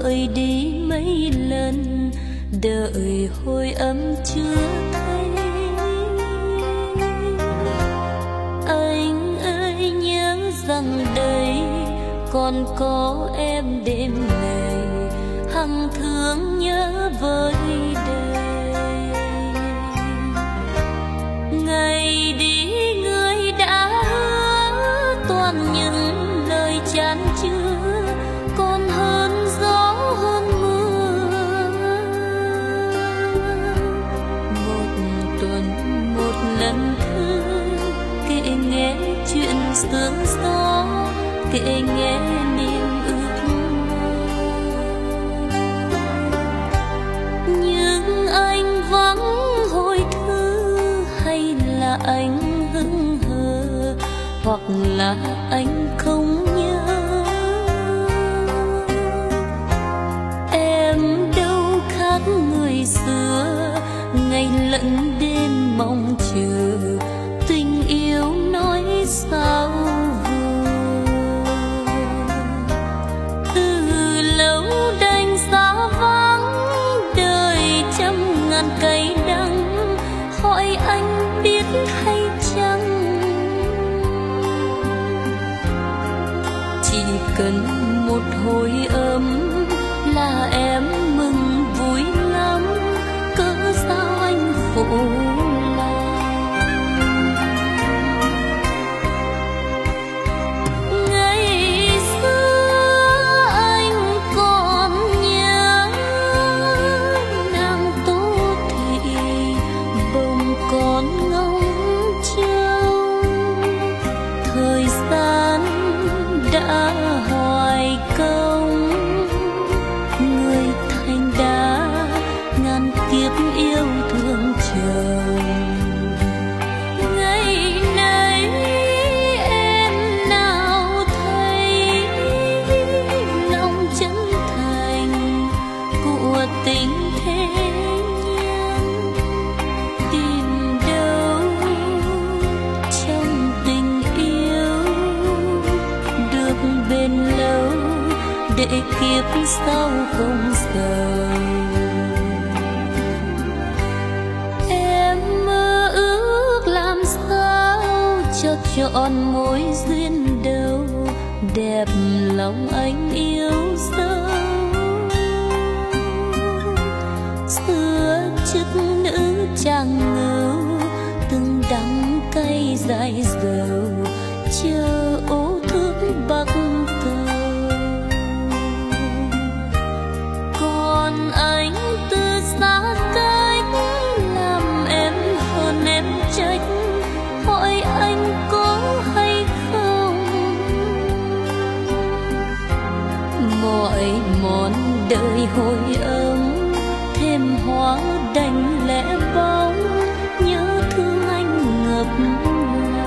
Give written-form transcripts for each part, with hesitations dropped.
gợi đi mấy lần, đợi hồi âm chưa thấy. Anh ơi nhớ rằng đây còn có em đêm này, hằng thương nhớ với đời. Ngày đi người đã hứa toàn những lời chan chứa, còn hơn gió hơn mưa. Một tuần một lần thư kể nghe chuyện sương gió, kể nghe niềm ước mơ. Nhưng anh vắng hồi thư, hay là anh hững hờ, hoặc là anh không nhớ. Em đâu khác người xưa, ngày lẫn đêm mong chờ, tình yêu nói sao vừa. Từ lâu đành xa vắng, đời trăm ngàn cây đắng, hỏi anh biết hay chăng. Chỉ cần một hồi ấm là em mừng vui lắm, cớ sao anh phụ lòng. Ngày xưa anh còn nhớ nàng Tô Thị, bông con ngóng trông. Thời gian đã hoài công, người thành đã ngàn kiếp yêu thương chồng. Ngày nay em nào thấy lòng chân thành của tình thế nhân, tìm đâu trong tình yêu được bền lâu, để kiếp sau không sầu. Em mơ ước làm sao cho trọn mối duyên đầu, đẹp lòng anh yêu dấu. Xưa chức nữ chàng ngưu, từng đắng cay dài dầu, chờ ô thước bắc cầu. Còn anh từ xa cách, làm em hơn em trách, hỏi anh có hay không. Mọi món đời hồi ấm, thêm hoa đành lẽ bóng, nhớ thương anh ngập lòng.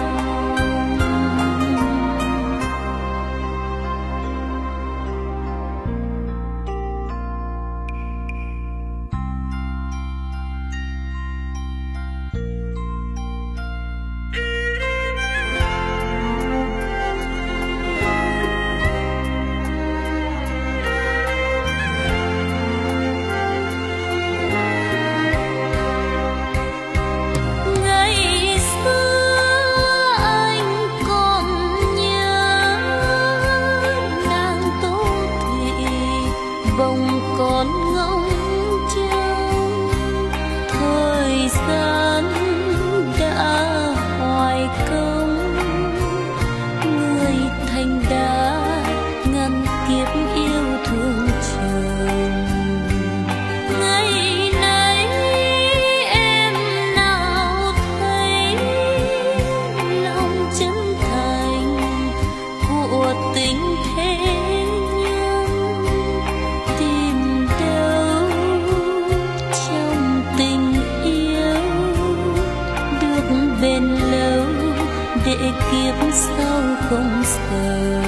Kiếp sau không sầu.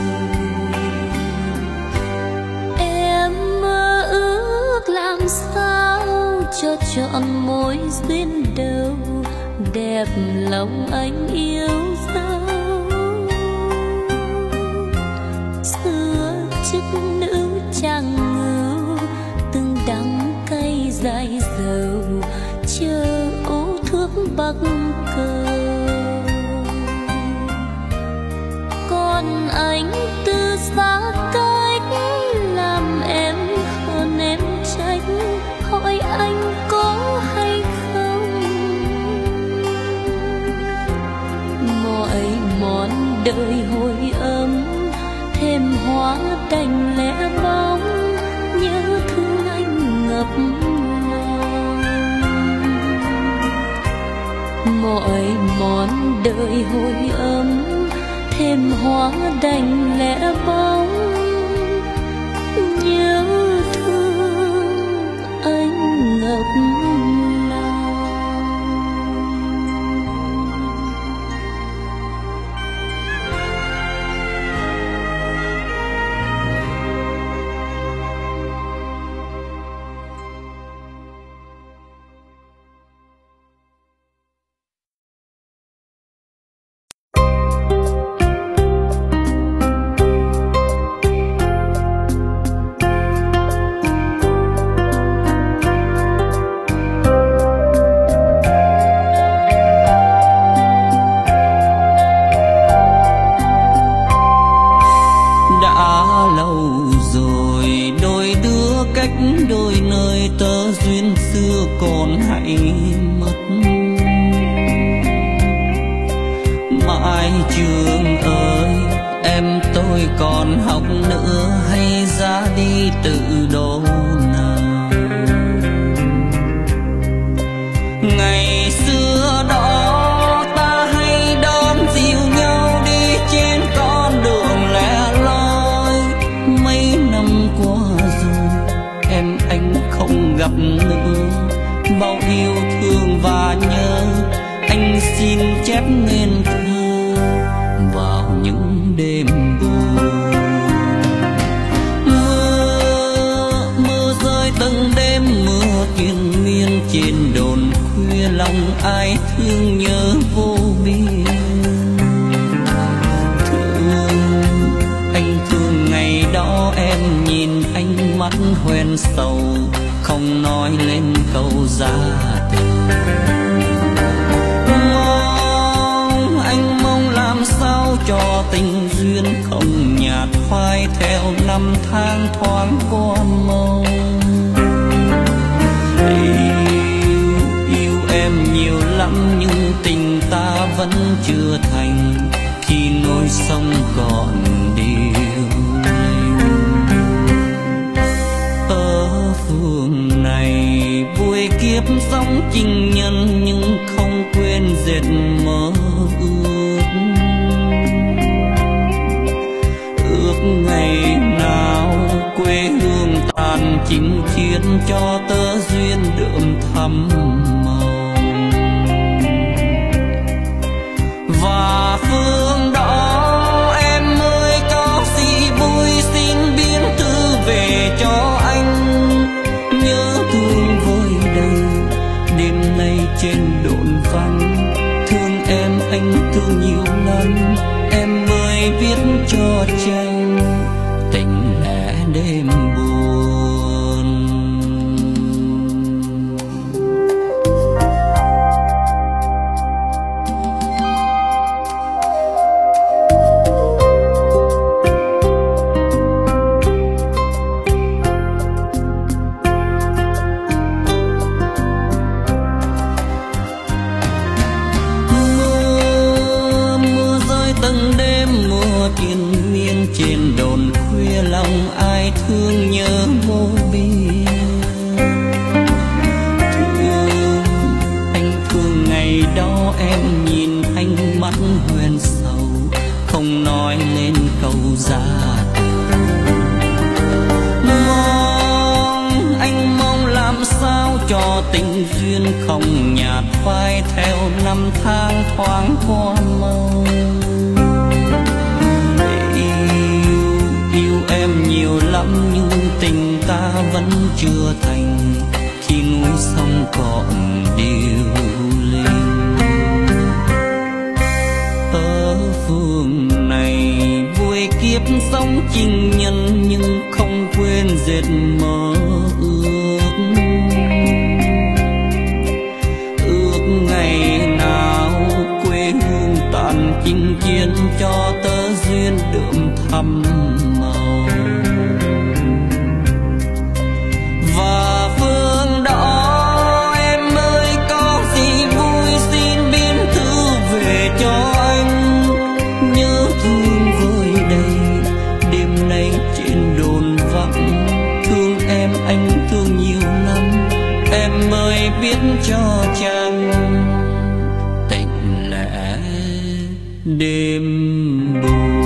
Em mơ ước làm sao cho trọn mối duyên đầu, đẹp lòng anh yêu dấu. Xưa chức nữ chàng người mắc cờ. Còn anh từ xa cách làm em hơn em trách, hỏi anh có hay không. Mọi món đời hồi ấm thêm hóa đành lẽ bóng, nhớ thương anh ngập lòng. Mọi món đời hồi ấm thêm hóa đành lẽ bóng, nhớ thương anh ngập lòng. Còn học nữa hay ra đi tự đổ nào. Ngày xưa đó ta hay đón dìu nhau đi trên con đường lẻ loi. Mấy năm qua rồi em anh không gặp nữa, bao yêu thương và nhớ anh xin chép nên thơ vào những đêm từng đêm mưa triền miên trên đồn khuya, lòng ai thương nhớ vô biên. Thương anh thương ngày đó em nhìn anh mắt hoen sầu, không nói lên câu ra từ. Anh mong làm sao cho tình duyên không nhạt phai theo năm tháng thoáng qua mong. Yêu em nhiều lắm nhưng tình ta vẫn chưa thành, khi nỗi sông còn điêu linh. Ở phường này vui kiếp sống情nhân nhưng không quên dệt mơ ước ngày nào quê hương tàn chinh chiến cho tơ duyên đượm thắm màu. Và phương đó em ơi có gì vui xin biến thư về cho anh, nhớ thương vơi đầy đêm nay trên đồn vắng. Thương em anh thương nhiều lắm em mới viết cho tranh tình lẽ đêm buồn. Mưa rơi từng đêm mưa triền miên trên đồn khuya, lòng ai thương nhớ vô biên. Thương anh thương ngày đó em nhìn anh mắt hoen sầu, không nói lên câu ra từ. Anh mong làm sao cho tình duyên không nhạt phai theo năm tháng thoáng qua mong. Yêu em nhiều lắm nhưng tình ta vẫn chưa thành, khi núi sông còn điêu linh. Ở phường này vui kiếp sống情nhân nhưng không quên dệt mơ ước ngày nào chinh chiến cho tơ duyên đượm thắm màu. Và phương đó em ơi có gì vui xin biên thư về cho anh. Nhớ thương vơi đầy đêm nay trên đồn vắng, thương em anh thương nhiều lắm, em ơi biết cho chăng tình lẽ đêm buồn.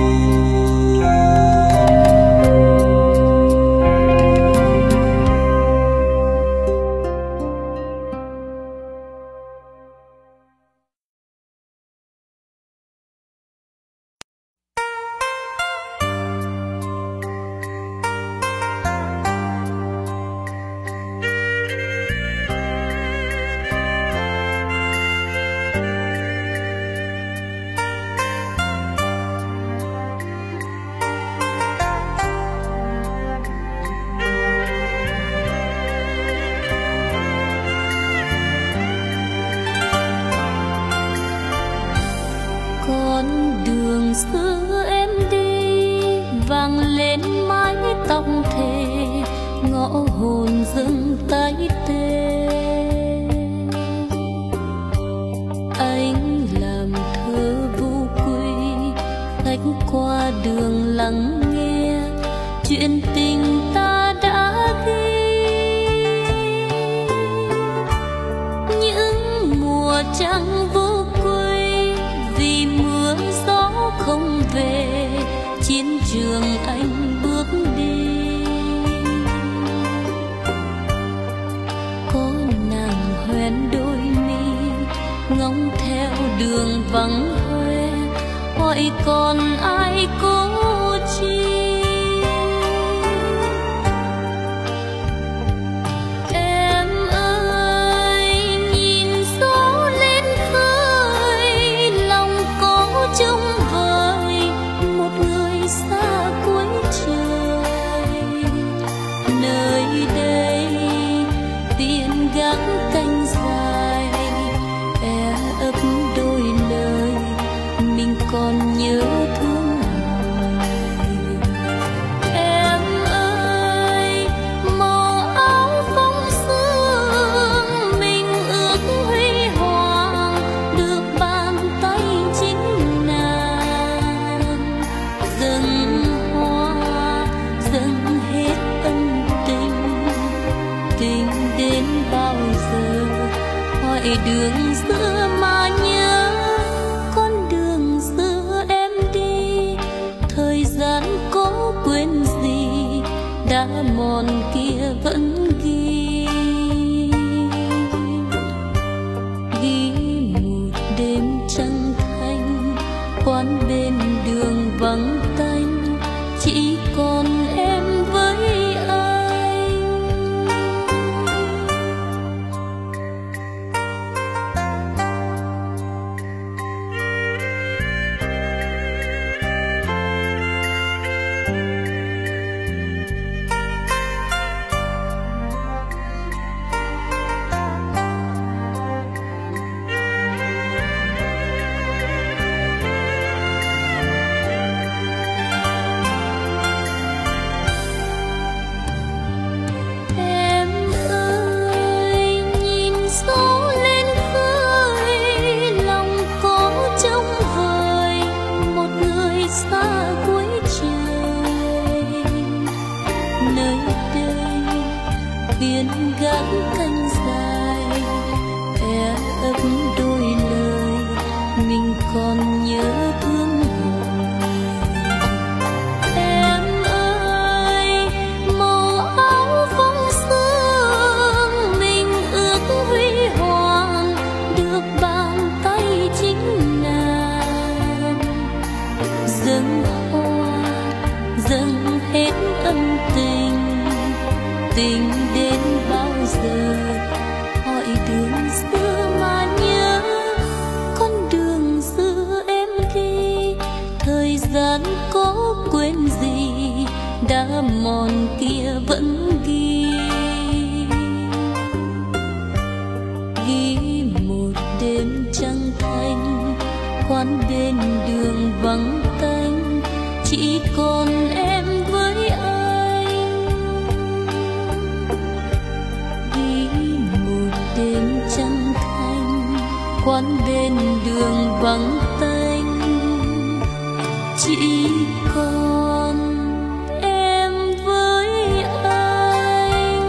Xưa em đi vang lên mái tóc thề, ngõ hồn dừng tay tê. Anh làm thơ vô quy, khách qua đường lắng nghe chuyện tình ta đã ghi. Những mùa trăng vô quy vì mưa gió không về, chiến trường anh bước đi. Có nàng hoen đôi mi ngóng theo đường vắng hoe, hỏi còn ai cố chi. Em ơi nhìn gió lên khơi, lòng có trông cánh dài e ấp đôi lời mình còn nhớ thương hoài. Em ơi màu áo phong sương mình ước huy hoàng, được bàn tay chính nàng dâng hoa dâng hết ân tình. Tình đến bao giờ hỏi đường xưa mà nhớ, con đường xưa em đi thời gian có quên gì, đã mòn kia vẫn ghi. Ghi một đêm trăng thanh quán bên đường vắng tanh, chỉ còn em với biển gác cánh dài e ấp đôi lời mình còn nhớ thương hoài. Em ơi màu áo phong sương mình ước huy hoàng, được bàn tay chính nàng dâng hoa dâng hết ân tình. Tình đến bao giờ hỏi đường xưa mà nhớ, con đường xưa em đi thời gian có quên gì, đã mòn kia vẫn ghi. Ghi một đêm trăng thanh quán bên bên đường vắng tanh, chỉ còn em với anh. Đi một đêm trăng thanh, quán bên đường vắng tanh, chỉ còn em với anh.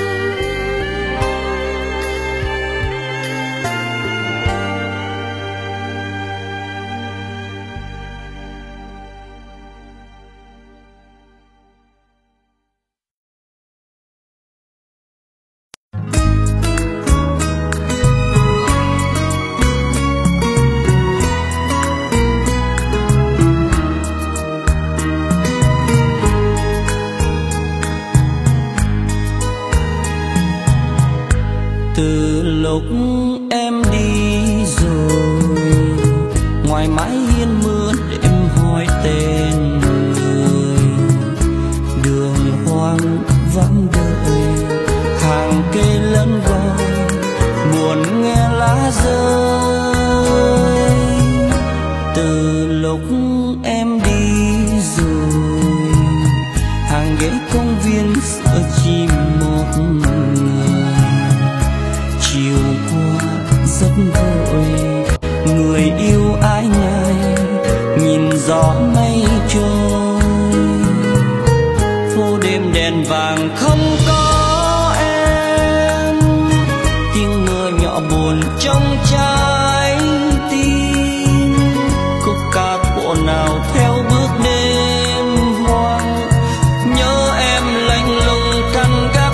Từ lúc em đi rồi, ngoài mái hiên mưa đêm hỏi tên người. Đường hoang vắng đợi, hàng cây lẫn gọi, buồn nghe lá rơi. Từ lúc em đi rồi, hàng ghế công viên giờ chỉ một người. Chiều qua rất vội, người yêu ai này nhìn gió mây trôi. Phố đêm đèn vàng không có em, tiếng mưa nhỏ buồn trong trái tim. Khúc ca bộ nào theo bước đêm hoang, nhớ em lạnh lùng căn gác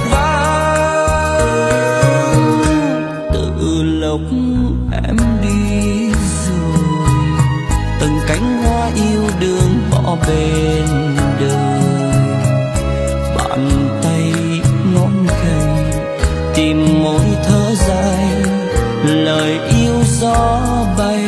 lúc em đi rồi. Từng cánh hoa yêu đương bỏ bên đời, bàn tay ngón gầy tìm môi thở dài, lời yêu gió bay.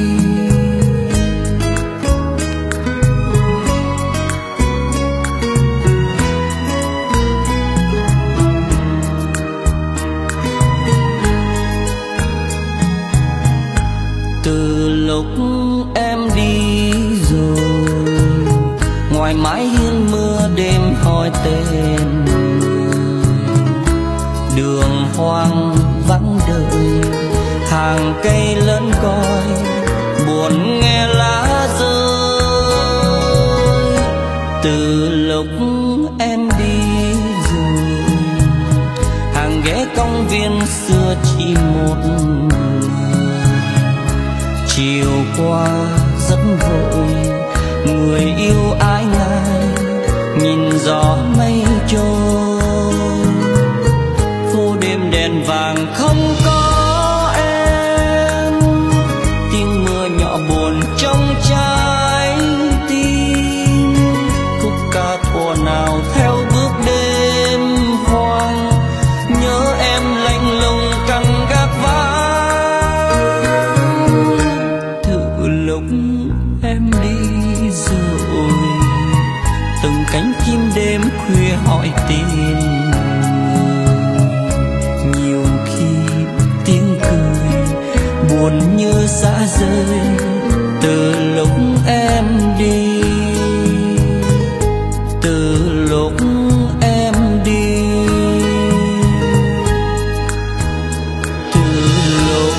Từ lúc em đi rồi, ngoài mái hiên mưa đêm hỏi tên người. Đường hoang vắng đợi, hàng cây lớn coi, buồn nghe lá rơi. Từ lúc em đi rồi, hàng ghế công viên xưa chỉ một người. Chiều qua rất vội, người yêu ai ngại nhìn gió mây trôi. Phố đêm đèn vàng không có em, tiếng mưa nhỏ buồn trong trái tim. Khúc ca thuở nào theo bước đêm hoang, nhớ em lạnh lùng căn gác vắng. Lúc em đi rồi, từng cánh chim đêm khuya hỏi tin. Nhiều khi tiếng cười buồn như xa rơi, từ lúc em đi. Từ lúc em đi, từ lúc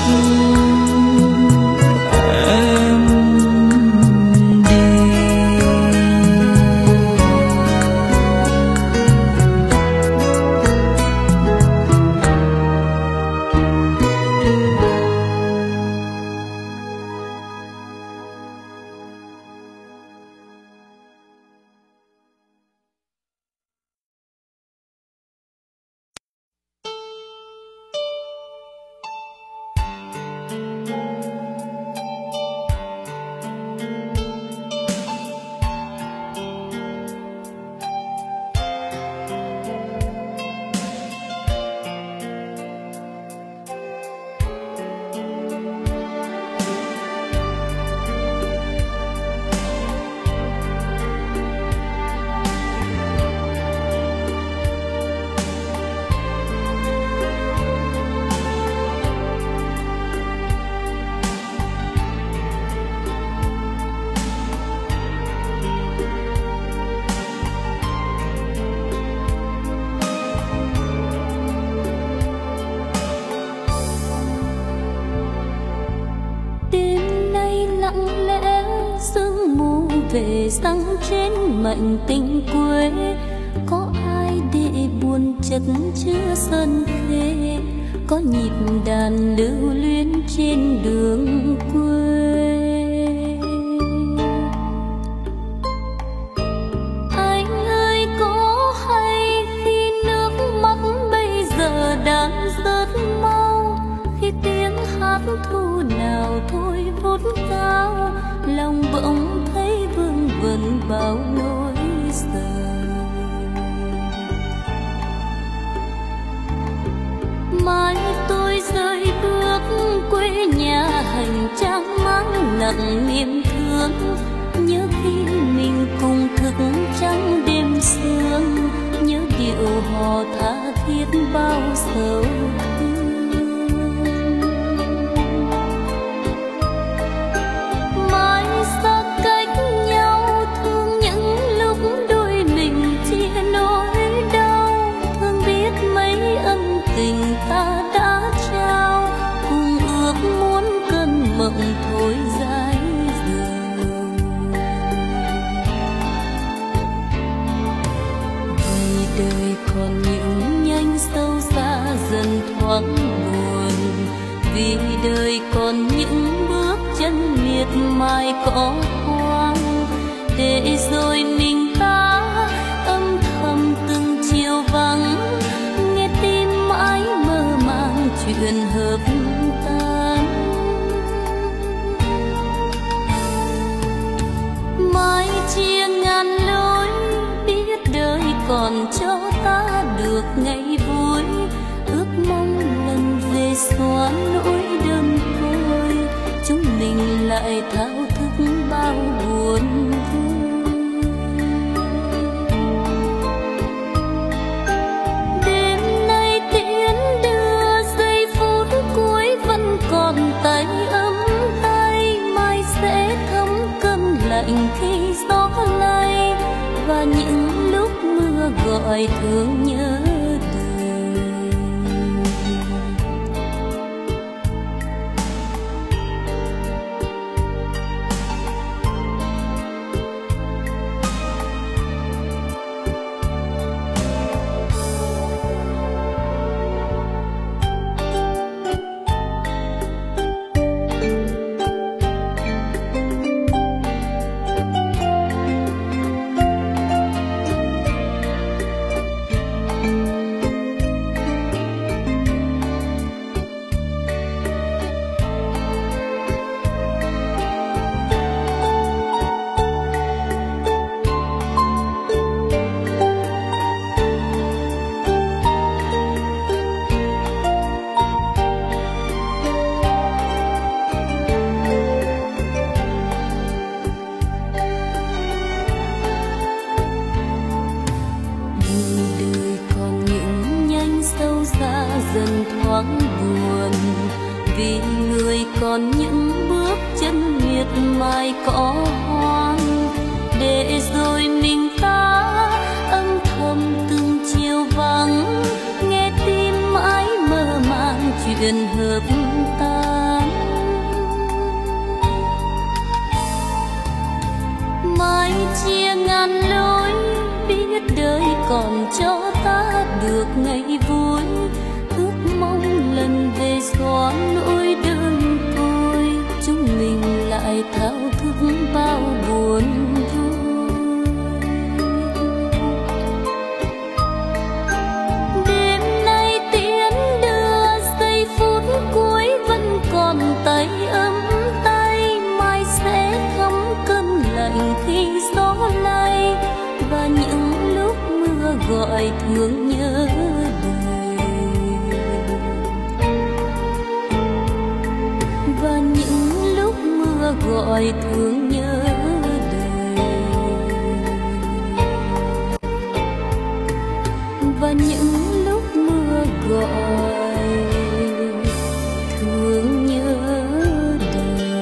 về rằng trên mệnh tình quê có ai để buồn chất chứa sân khê, có nhịp đàn lưu luyến trên đường quê. Anh ơi có hay khi nước mắt bây giờ đang rớt mau, khi tiếng hát thu nào thôi vút cao, lòng bỗng thấy vương vẩn bao nỗi giờ. Mai tôi rời bước quê nhà hành trang mang nặng niềm thương, nhớ khi mình cùng thức trắng đêm sương, nhớ điệu hò tha thiết bao sầu thương. Mai xa cách nhau thương những lúc đôi mình chia nỗi đau, thương biết mấy ân tình ta đã trao, cùng ước muốn cơn mộng thôi dài dòng. Vì đời còn những nhánh sâu xa dần thoáng buồn, vì đời còn những bước chân miệt mài cỏ hoang, để rồi mình ta âm thầm từng chiều vắng, nghe tim mãi mơ màng chuyện hợp tan. Mai chia ngàn lối, biết đời còn cho ta được ngày vui, ước mong lần về xóa nỗi đơn côi, chúng mình lại thao thức bao buồn vui. Đêm nay tiễn đưa giây phút cuối vẫn còn tay ấm tay, mai sẽ thấm cơn lạnh khi gió lay, và những lúc mưa gọi thương nhớ đời. Dần thoáng buồn, vì người còn những bước chân miệt mài cỏ hoang, để rồi mình ta âm thầm từng chiều vắng, nghe tim mãi mơ màng chuyện hợp tan. Mai chia ngàn lối, biết đời còn cho ta được ngày vui, mong lần về xóa nỗi đơn côi, chúng mình lại thao thức bao buồn vui. Đêm nay tiễn đưa giây phút cuối vẫn còn tay ấm tay, mai sẽ thấm cơn lạnh khi gió lay, và những lúc mưa gọi thương nhớ đời. Và những lúc mưa gọi thương nhớ đời, và những lúc mưa gọi thương nhớ đời.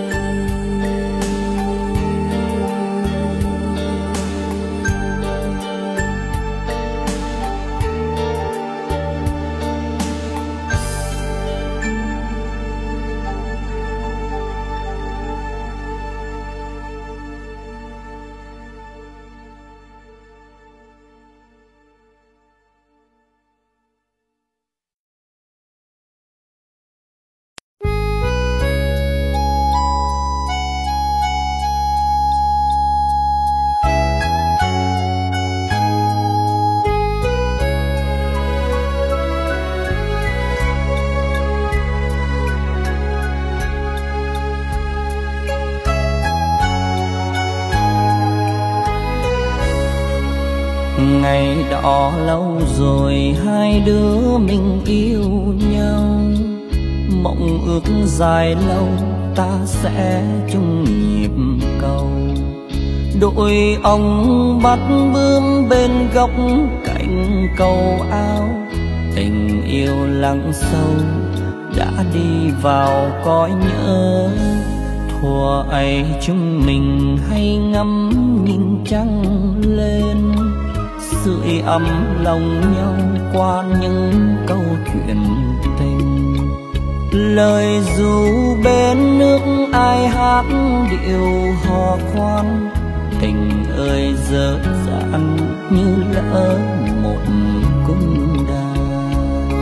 Ngày đó lâu rồi hai đứa mình yêu nhau, mộng ước dài lâu ta sẽ chung nhịp cầu. Đội ông bắt bướm bên góc cạnh cầu ao, tình yêu lắng sâu đã đi vào cõi nhớ. Thuở ấy chúng mình hay ngắm nhìn trăng lên, sưởi ấm lòng nhau qua những câu chuyện tình. Lời ru bên nước ai hát điệu hò khoan, tình ơi dở dang như lỡ một cung đàn.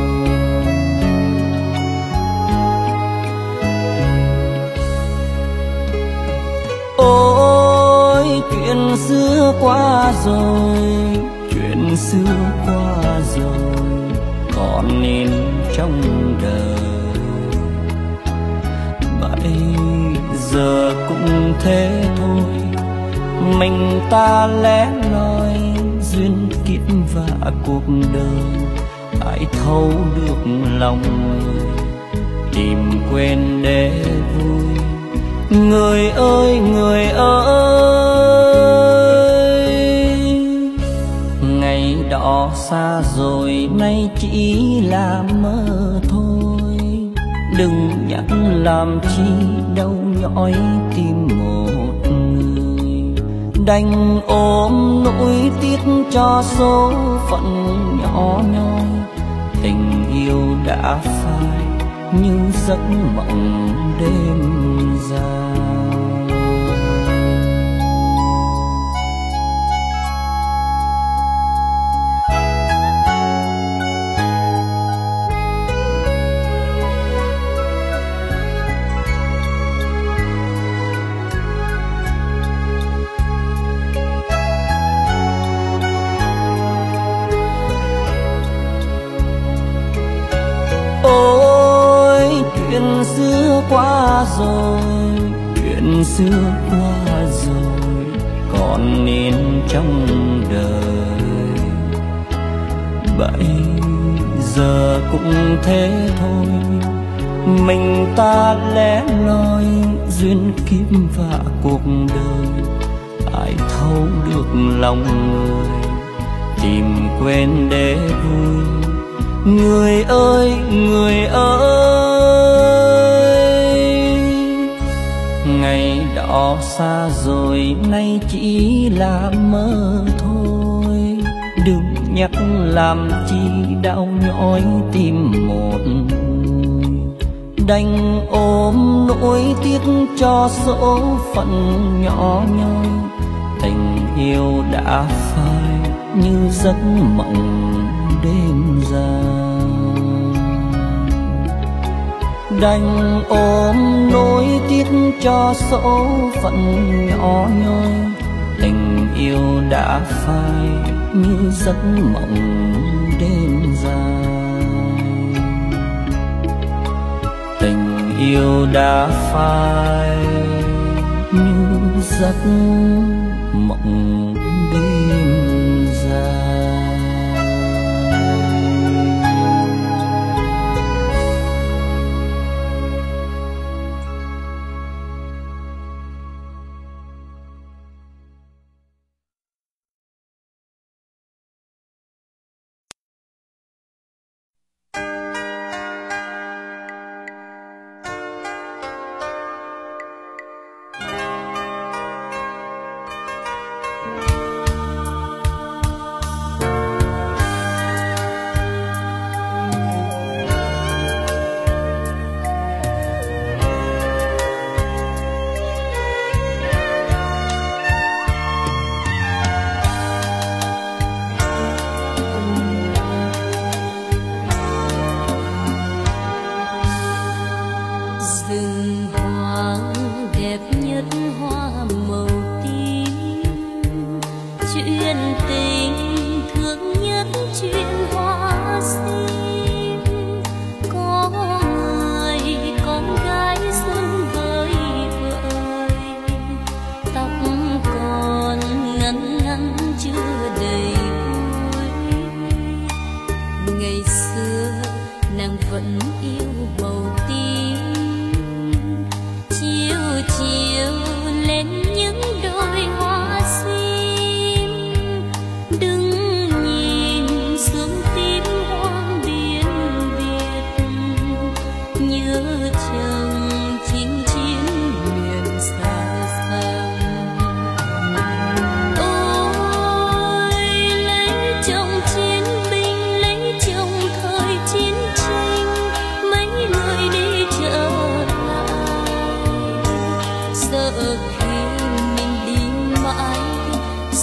Ôi chuyện xưa qua rồi, chuyện xưa qua rồi, còn nên trong đời. Bây giờ cũng thế thôi, mình ta lẻ loi duyên kiếp và cuộc đời. Ai thấu được lòng người, tìm quên để vui. Người ơi người ơi, ngày đó xa rồi nay chỉ là mơ thôi. Đừng nhắc làm chi đau nhói tim một người, đành ôm nỗi tiếc cho số phận nhỏ nhoi. Tình yêu đã phai như giấc mộng đêm dài. Chuyện xưa qua rồi, chuyện xưa qua rồi, còn nên trong đời. Bây giờ cũng thế thôi, mình ta lẻ loi duyên kiếp và cuộc đời. Ai thấu được lòng người, tìm quên để vui. Người ơi người ơi, ngày đó xa rồi nay chỉ là mơ thôi. Đừng nhắc làm chi đau nhói tim một người, đành ôm nỗi tiếc cho số phận nhỏ nhoi. Tình yêu đã phai như giấc mộng đêm dài, đành ôm nỗi tiếc cho số phận nhỏ nhoi. Tình yêu đã phai như giấc mộng đêm dài, tình yêu đã phai như giấc mộng đêm dài. Chưa đầy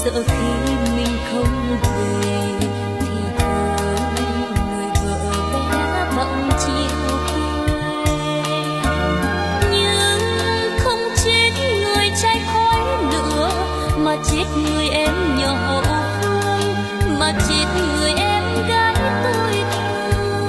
sợ khi mình không về thì thương người vợ bé bỗng chiều quê. Nhưng không chết người trai khói lửa, mà chết người em nhỏ hậu phương, mà chết người em gái tôi thương.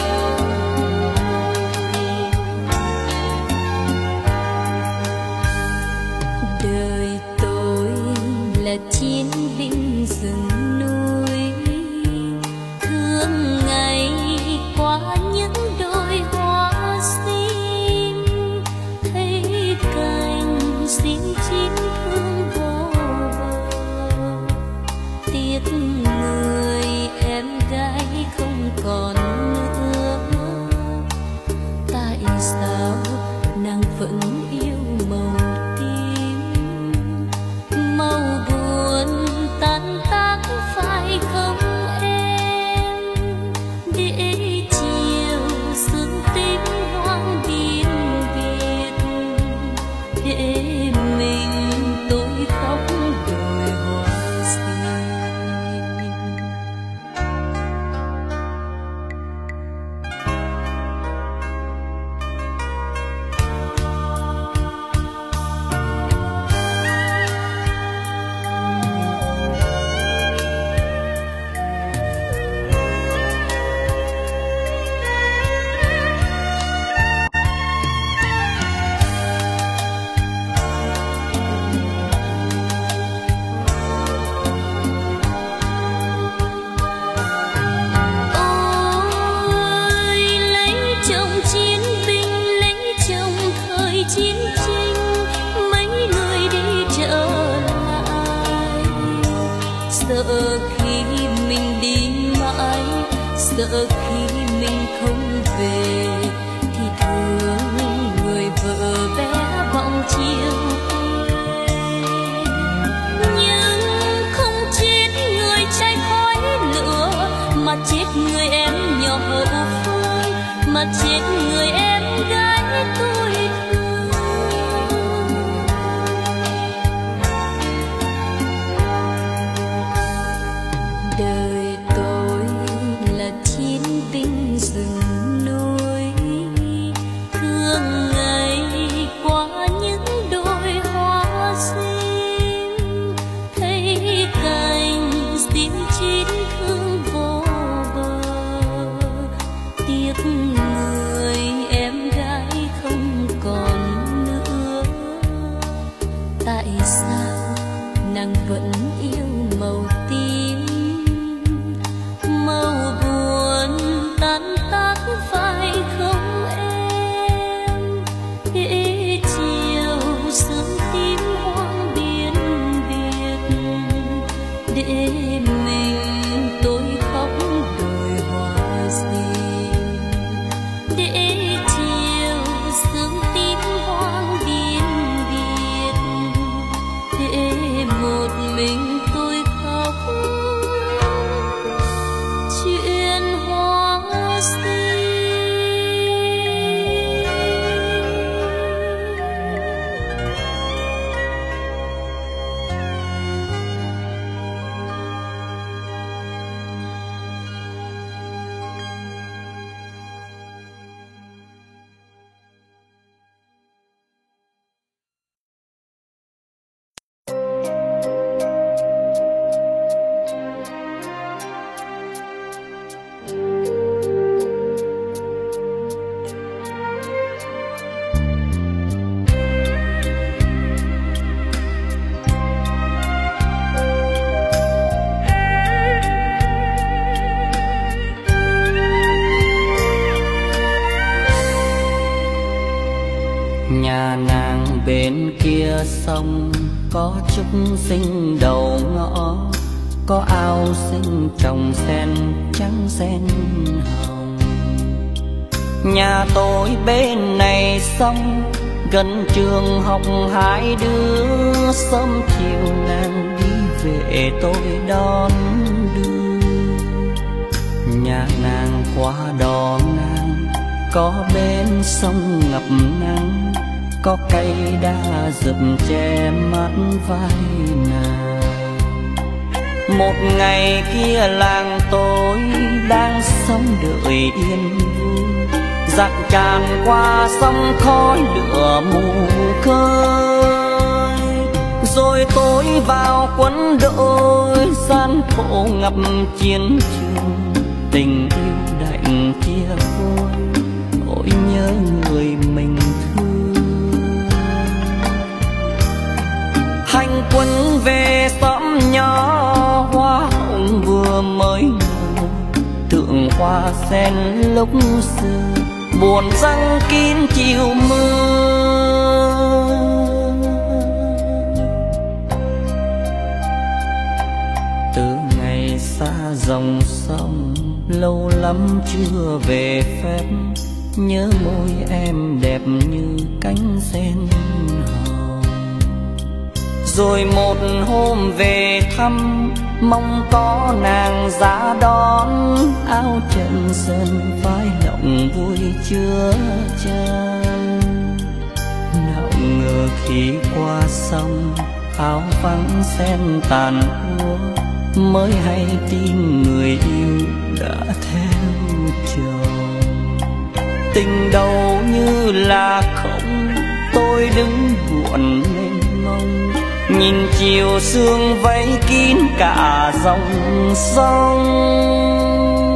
Đời tôi là chiến binh rừng núi, thương ngày qua những đôi hoa xinh, thấy cành xin chín thương vô bờ. Tiếc người em gái không còn nữa, tại sao nàng vẫn yêu màu tím, màu buồn tan tác phải không em, để chiều sương tím hoang biên biệt, để mình tôi khóc đôi hoa xinh. Chiến tranh mấy người đi trở lại, sợ khi mình đi mãi, sợ khi mình không về thì thương người vợ bé bỏng chiều quê. Nhưng không chết người trai khói lửa, mà chết người em nhỏ hậu phương, mà chết người em gái tôi. Đời tôi là chiến binh rừng núi, thương ngày qua những đôi hoa xinh, thấy cành xin chín thương vô bờ. Tiếc người em gái không còn nữa, tại sao nàng vẫn yêu màu tím, màu buồn tan tác phải không em, để chiều sương tím hoang biên biệt, để mình tôi khóc đôi hoa xinh, để chiều sương tím hoang biên biệt, để một mình tôi khóc chuyện hoa xinh. Nhà nàng bên kia sông có trúc xinh đầu ngõ, có ao xinh trồng sen trắng sen hồng. Nhà tôi bên này sông gần trường học, hai đứa sớm chiều nàng đi về tôi đón đưa. Nhà nàng qua đò ngang có bên sông ngập nắng, có cây đa rực che mắt vai nàng. Một ngày kia làng tôi đang sống đợi yên vui, giặc tràn qua sông khói lửa mù khơi. Rồi tôi vào quân đội, gian khổ ngập chiến trường, tình yêu đạnh chia phôi, ôi nhớ người mình thương. Hành quân về xóm nhỏ, hoa hồng vừa mới nở, tượng hoa sen lúc xưa buồn răng kín chiều mưa. Từ ngày xa dòng sông, lâu lắm chưa về phép, nhớ môi em đẹp như cánh sen hồng. Rồi một hôm về thăm, mong có nàng ra đón, áo trần sơn vai lòng vui chưa chan. Nào ngờ khi qua sông, áo vắng sen tàn úa, mới hay tin người yêu đã theo chồng. Tình đầu như là không, tôi đứng buồn mênh mông, nhìn chiều sương vây kín cả dòng sông.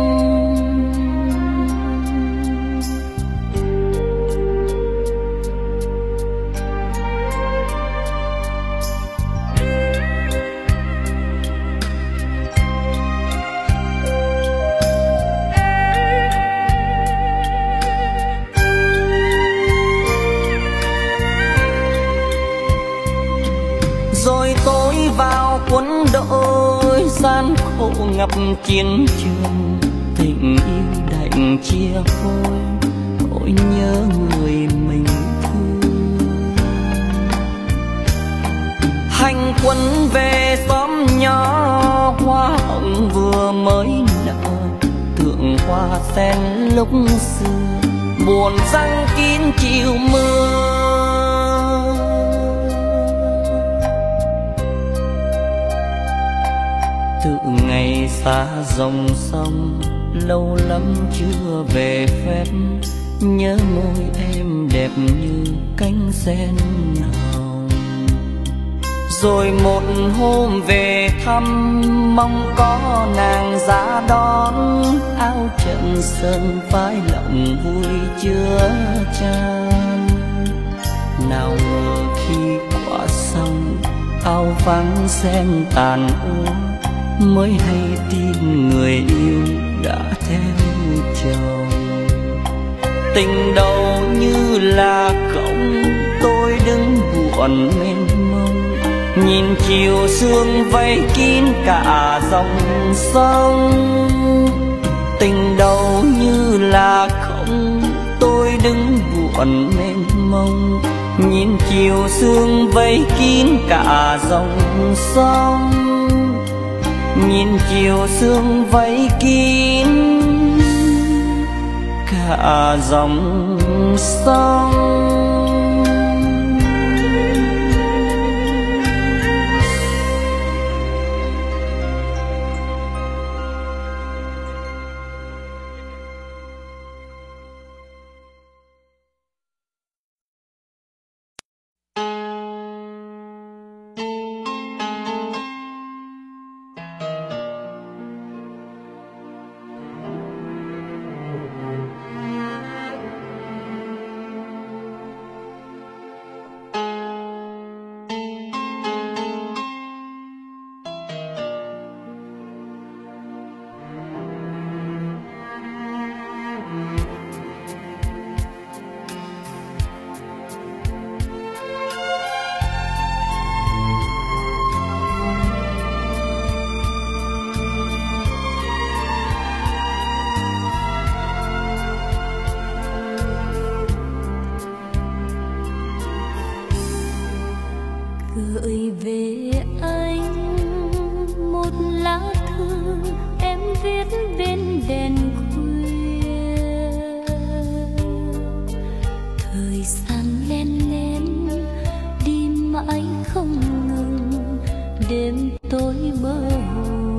Rồi tôi vào quân đội, gian khổ ngập chiến trường, tình yêu đành chia phôi, ôi nhớ người mình thương. Hành quân về xóm nhỏ, hoa hồng vừa mới nở, tượng hoa sen lúc xưa buồn răng kín chiều mưa. Từ ngày xa dòng sông, lâu lắm chưa về phép, nhớ môi em đẹp như cánh sen hồng. Rồi một hôm về thăm, mong có nàng ra đón, áo trần sơn vai lòng vui chưa chan. Nào ngờ khi qua sông, áo vắng sen tàn úa, mới hay tin người yêu đã theo chồng. Tình đầu như là không, tôi đứng buồn mênh mông, nhìn chiều sương vây kín cả dòng sông. Tình đầu như là không, tôi đứng buồn mênh mông, nhìn chiều sương vây kín cả dòng sông. Nhìn chiều sương vây kín cả dòng sông. Gửi về anh một lá thư em viết bên đèn khuya. Thời gian len lén đi mãi không ngừng, đêm tối mơ hồ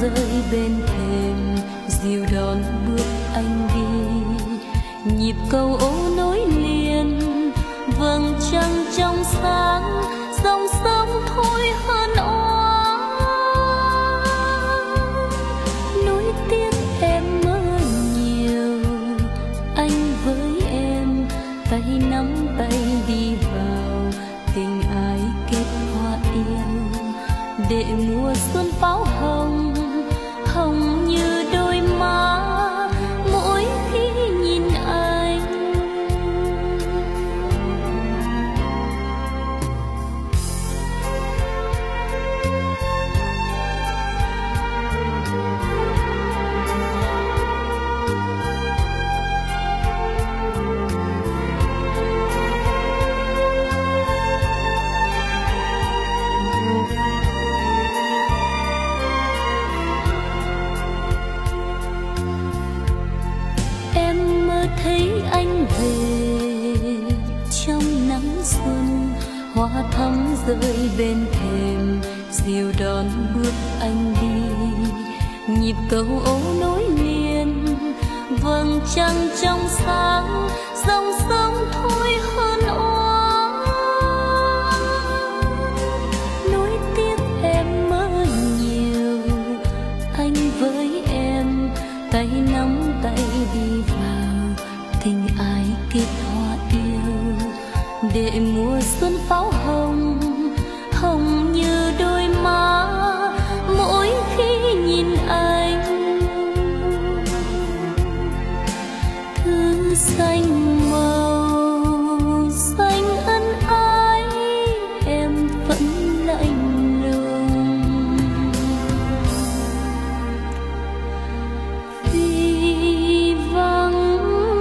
rơi bên thềm dìu đón bước anh đi, nhịp cầu ố nối liền vầng trăng trong sáng, dòng sông thôi hơn oán. Nối tiếc em mơ nhiều, anh với em tay nắm tay đi vào tình ái kết hoa yêu, để mùa xuân pháo hồng hồng như đôi má mỗi khi nhìn anh. Thấy anh về trong nắng xuân, hoa thắm rơi bên thềm dìu đón bước anh đi, nhịp cầu ố nối liền vầng trăng trong sáng, dòng sông thôi hơn oán. Nối tiếc em mơ nhiều, anh với em tay nắm tay đi vào tình ai kết hoa yêu, để mùa xuân pháo hồng hồng như đôi má mỗi khi nhìn anh. Thư xanh màu xanh ân ái em vẫn lạnh lùng, vì vắng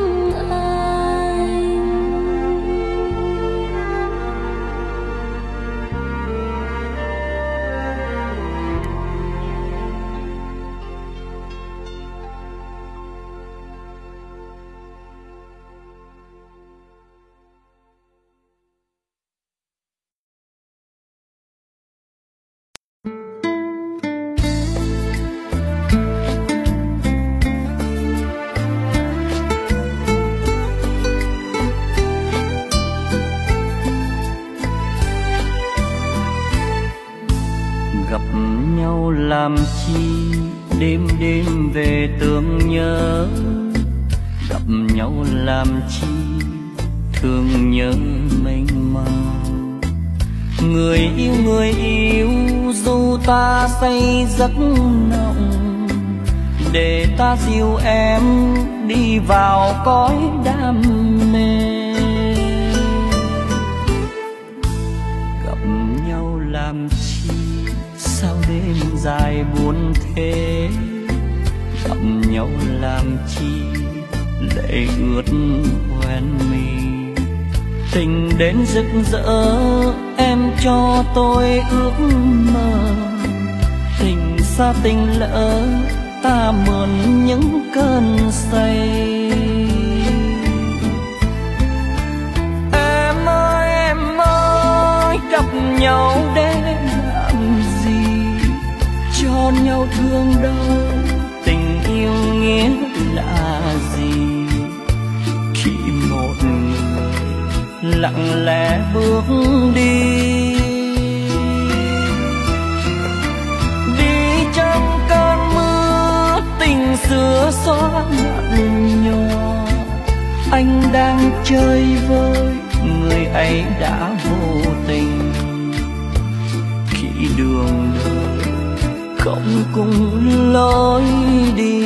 làm chi đêm đêm về tưởng nhớ, gặp nhau làm chi thương nhớ mênh mang. Người yêu dù ta say giấc nồng, để ta dìu em đi vào cõi đam mê. Gặp nhau làm chi sao đêm dài buồn thế, gặp nhau làm chi lệ ướt hoen mi. Tình đến rực rỡ em cho tôi ước mơ, tình xa tình lỡ ta mượn những cơn say. Em ơi gặp nhau để làm gì, cho nhau thương đau tình yêu nghĩa là gì. Khi một người lặng lẽ bước đi, đi trong cơn mưa tình xưa xóa nhạt nhòa. Anh đang chơi với người ấy đã vô tình, khi đường đời không cùng lối đi.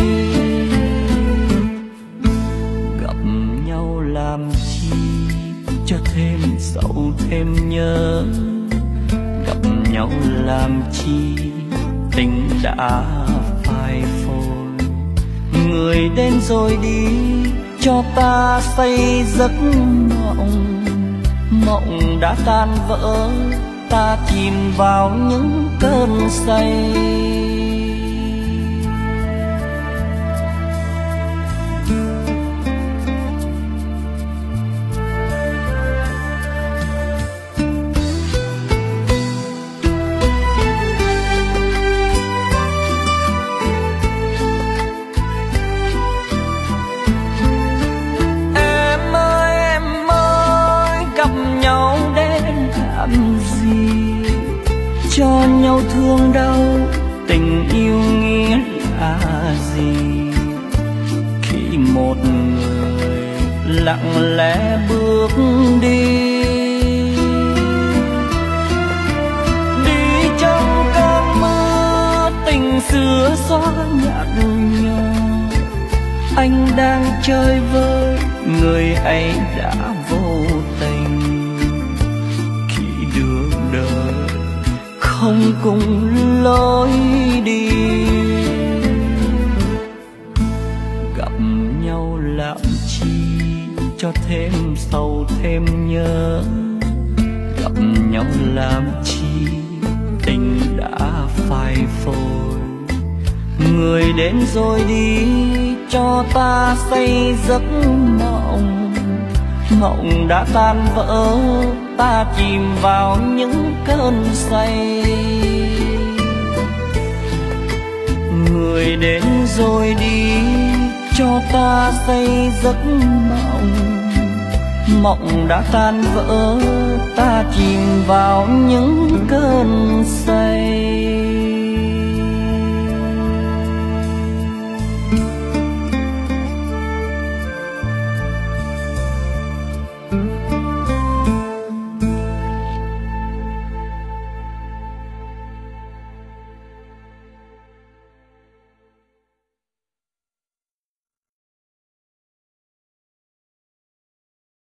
Gặp nhau làm chi cho thêm sầu thêm nhớ, gặp nhau làm chi tình đã phai phôi. Người đến rồi đi cho ta say giấc mộng, mộng đã tan vỡ ta chìm vào những cơn say. cho nhau thương đau. Tình yêu nghĩa là gì khi một người lặng lẽ bước đi? Đi trong cơn mưa tình xưa xóa nhạt nhòa, anh đang chơi vơi người ấy đã vô tình. Khi đường đời không cùng lối đi, gặp nhau làm chi cho thêm sầu thêm nhớ. Gặp nhau làm chi tình đã phai phôi. Người đến rồi đi cho ta say giấc mộng. Mộng đã tan vỡ, ta chìm vào những cơn say. Người đến rồi đi cho ta say giấc mộng. Mộng đã tan vỡ, ta chìm vào những cơn say.